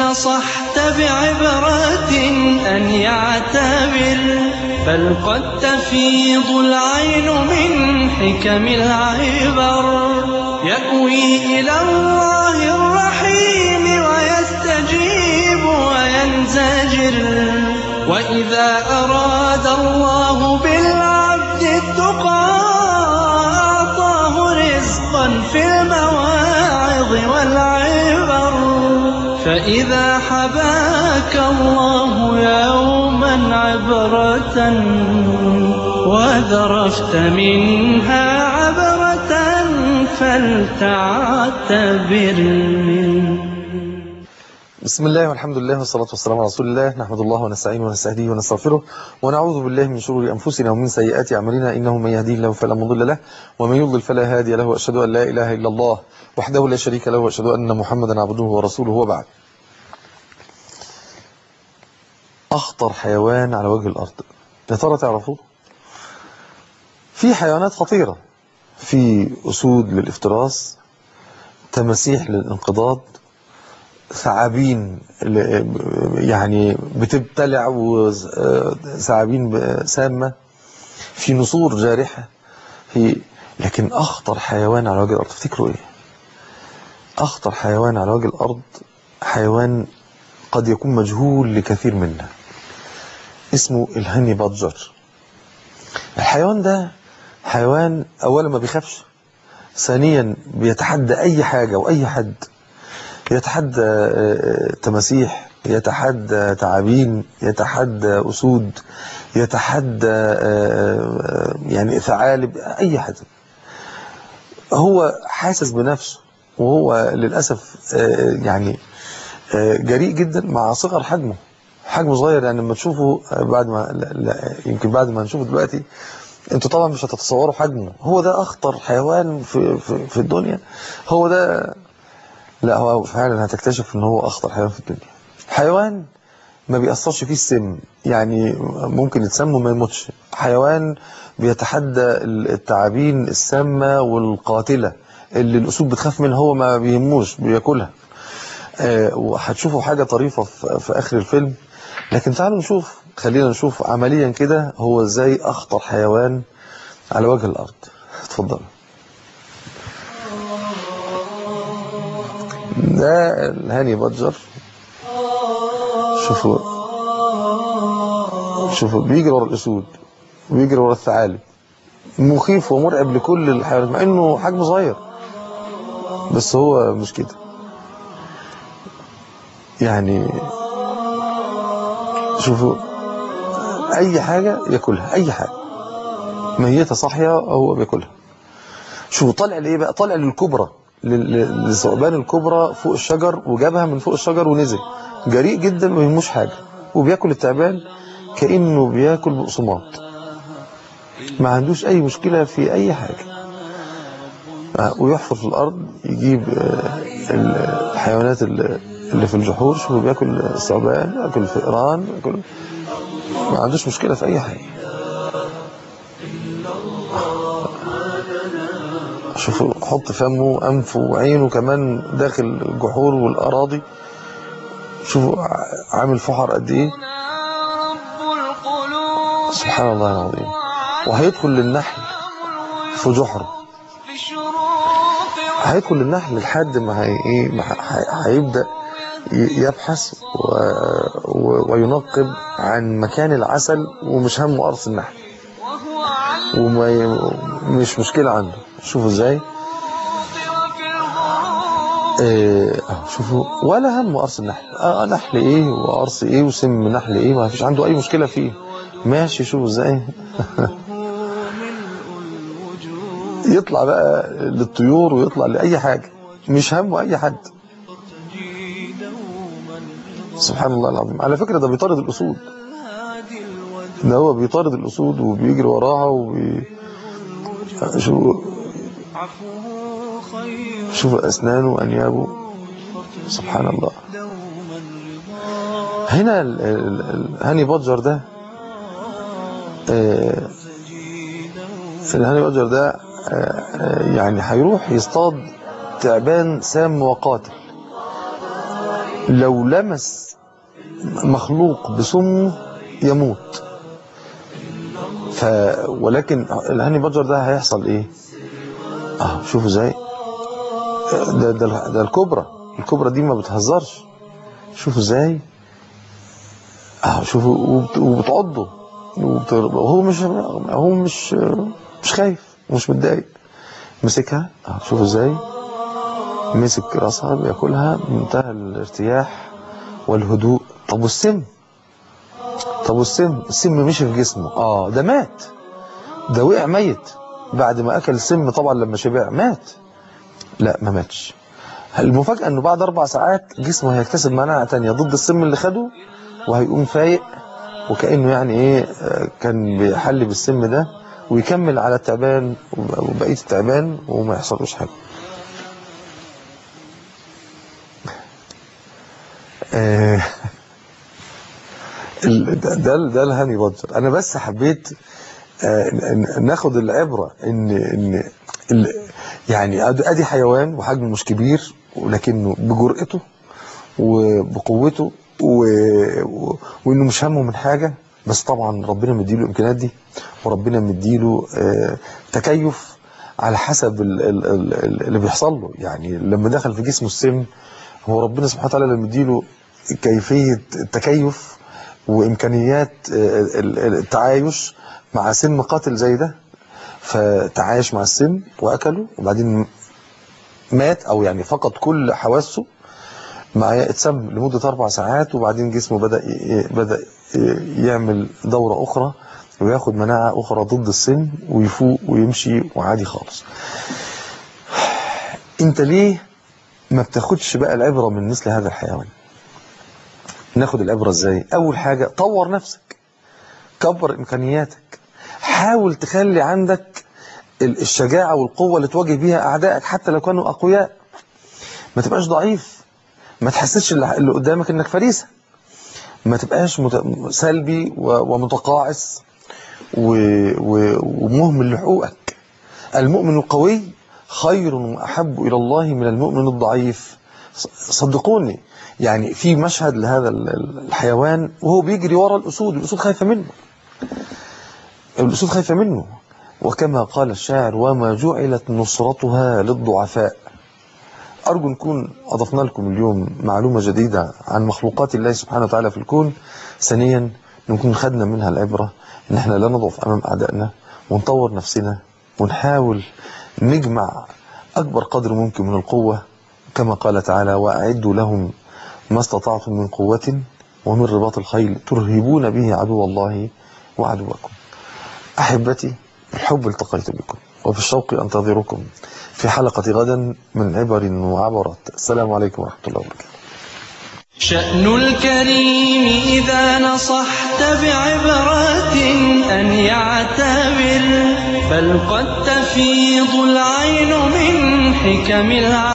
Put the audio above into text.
نصحت بعبرة أن يعتبر، بل قد تفيض العين من حكم العبر. يأوي إلى الله الرحيم ويستجيب وينزجر، وإذا أراد الله بالعبد التقى أعطاه رزقا في المواعظ والعبر. فإذا حباك الله يوما عبرة وذرفت منها عبرة فلتعتبر. بسم الله والحمد لله والصلاة والسلام على رسول الله. نحمد الله ونستعينه ونستهديه ونستغفره ونعوذ بالله من شرور أنفسنا ومن سيئات أعمالنا، إنه من يهديه الله فلا مضل له ومن يضلل فلا هادي له، وأشهد أن لا إله إلا الله وحده لا شريك له، وأشهد أن محمدا عبده ورسوله. وبعد، أخطر حيوان على وجه الأرض، يا ترى تعرفوه؟ في حيوانات خطيرة، في أسود للافتراس، تماسيح للانقضاض، ثعابين يعني بتبتلع، وثعابين سامة، في نسور جارحة، لكن أخطر حيوان على وجه الأرض تفتكروا إيه؟ أخطر حيوان على وجه الأرض حيوان قد يكون مجهول لكثير منا، اسمه الهاني بادجر. الحيوان ده حيوان أولا ما بيخافش، ثانيا بيتحدى أي حاجة وأي حد، يتحدى تماسيح، يتحدى تعابين، يتحدى أسود، يتحدى يعني ثعالب، أي حد. هو حاسس بنفسه، وهو للأسف يعني جريء جدا مع صغر حجمه صغير. يعني لما تشوفه بعد ما يمكن بعد ما نشوفه دلوقتي انتوا طبعا مش هتتصوروا حجمه. هو ده أخطر حيوان في الدنيا. هو ده، لا هو فعلا هتكتشف ان هو اخطر حيوان في الدنيا. حيوان ما بيأثرش فيه السم، يعني ممكن يتسم وما يموتش. حيوان بيتحدى التعابين السامة والقاتلة اللي الأسود بتخاف منها، هو ما بيهموش، بياكلها. وهتشوفوا حاجة طريفة في آخر الفيلم. لكن تعالوا خلينا نشوف عمليا كده هو ازاي أخطر حيوان على وجه الأرض. اتفضلوا. ده الهاني بادجر. شوفوا بيجري ورا الأسود وبيجري ورا الثعالب، مخيف ومرعب لكل الحيوانات مع انه حجمه صغير، بس هو مش كده. يعني شوفوا اي حاجة ياكلها، اي حاجة ميتة صاحية هو بياكلها. شوفوا طالع لايه بقى، طالع للكبرى، للثعبان الكبرى فوق الشجر، وجابها من فوق الشجر ونزل. جريء جدا ما يهموش حاجة، وبياكل التعبان كأنه بياكل بقسماط، ما عندوش اي مشكلة في اي حاجة. ويحفر في الارض، يجيب الحيوانات اللي في الجحور. شوفوا بياكل الثعبان، بياكل الفئران، ما عندوش مشكلة في اي حاجة. شوفوا حط فمه، أنفه وعينه كمان داخل الجحور والأراضي. شوفوا عامل فحر قد إيه، سبحان الله العظيم. وهيدخل للنحل في جحر، هيدخل للنحل لحد ما هيبدأ يبحث وينقب عن مكان العسل، ومش همه قرص النحل، ومش مشكلة عنده. شوفوا ازاي، شوفوا ولا هم قرص النحل. نحل ايه وقرص ايه وسم نحل ايه، ما فيش عنده اي مشكلة فيه، ماشي. شوفوا ازاي يطلع بقى للطيور ويطلع لأي حاجة، مش همه اي حد. سبحان الله العظيم. على فكرة ده بيطارد الأسود، ده هو بيطارد الأسود وبيجري وراها شوف أسنانه وأنيابه، سبحان الله. هنا الهاني بادجر ده الهاني بادجر ده يعني هيروح يصطاد تعبان سام وقاتل، لو لمس مخلوق بسمه يموت. ولكن الهاني بادجر ده هيحصل ايه؟ شوفوا ازاي، ده الكبرى دي ما بتهزرش. شوفوا ازاي، شوفوا وبتعضه وهو مش خايف ومش متضايق. مسكها، شوفوا ازاي مسك راسها بياكلها بمنتهى الارتياح والهدوء. طب والسم السم مشي في جسمه، ده مات، ده وقع ميت بعد ما اكل السم. طبعا لما شبع مات. لا، ما ماتش. المفاجأة انه بعد 4 ساعات جسمه هيكتسب مناعة تانية ضد السم اللي خده، وهيقوم فايق وكأنه يعني ايه كان بيحل بالسم ده، ويكمل على التعبان وبقية التعبان وما يحصلوش حاجة. ده الهاني بادجر. انا بس حبيت ناخد العبرة ان يعني ادي حيوان وحجمه مش كبير، ولكنه بجرأته وبقوته وانه مش همه من حاجة. بس طبعا ربنا مديله الامكانيات دي، وربنا مديله تكيف على حسب اللي بيحصل له. يعني لما دخل في جسمه السم، هو ربنا سبحانه وتعالى اللي مديله كيفية التكيف وامكانيات التعايش مع سم قاتل زي ده. فتعايش مع السم واكله، وبعدين مات، او يعني فقد كل حواسه معايا، اتسم لمدة 4 ساعات، وبعدين جسمه بدأ يعمل دورة أخرى وياخد مناعة أخرى ضد السم، ويفوق ويمشي وعادي خالص. انت ليه ما بتاخدش بقى العبرة من مثل هذا الحيوان؟ ناخد العبرة ازاي؟ أول حاجة، طور نفسك، كبر إمكانياتك، حاول تخلي عندك الشجاعة والقوة اللي تواجه بيها أعدائك حتى لو كانوا أقوياء. ما تبقاش ضعيف، ما تحسسش اللي قدامك انك فريسة، ما تبقاش سلبي ومتقاعس ومهمل لحقوقك. المؤمن القوي خير وأحب إلى الله من المؤمن الضعيف. صدقوني، يعني في مشهد لهذا الحيوان وهو بيجري ورا الأسود، الأسود خايفة منه، وكما قال الشاعر: وما جعلت نصرتها للضعفاء. أرجو نكون أضفنا لكم اليوم معلومة جديدة عن مخلوقات الله سبحانه وتعالى في الكون. ثانيا، نكون خدنا منها العبرة إن احنا لا نضعف أمام أعدائنا، ونطور نفسنا، ونحاول نجمع أكبر قدر ممكن من القوة، كما قال تعالى: وأعدوا لهم ما استطعتم من قوة ومن رباط الخيل ترهبون به عدو الله وعدوكم. أحبتي، بالحب التقيت بكم، وبالشوق أنتظركم في حلقة غدا من عبر وعبرات. السلام عليكم ورحمة الله وبركاته. شأن الكريم إذا نصحت بعبرة أن يعتبر، بل قد تفيض العين من حكم